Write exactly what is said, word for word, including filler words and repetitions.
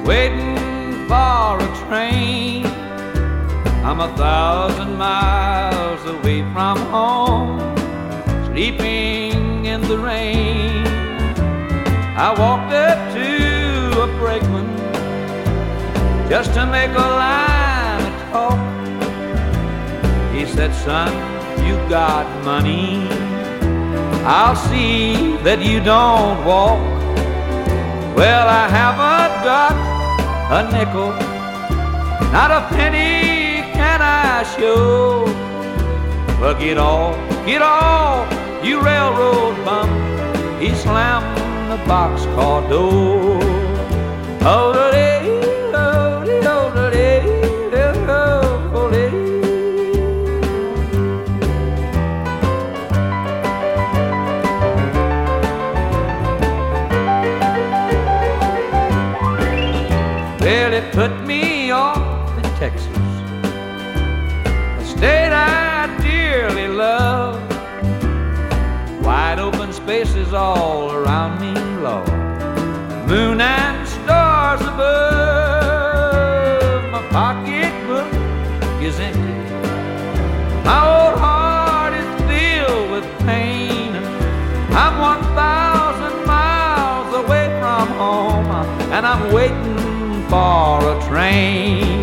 waiting for a train. I'm a thousand miles away from home, sleeping in the rain. I walked up to a brakeman just to make a line of talk. He said, son, you got money, I'll see that you don't walk. Well, I haven't got a nickel, not a penny can I show. Well, get off, get off, you railroad bum. He slammed the boxcar door. Oh, the day, oh, the oh, the day, oh, oh, the well, it put me off in Texas, a state I dearly love. Wide open spaces all around me, Lord, moon and stars above. My pocketbook is empty, my old heart is filled with pain. I'm one thousand miles away from home, and I'm waiting for a train.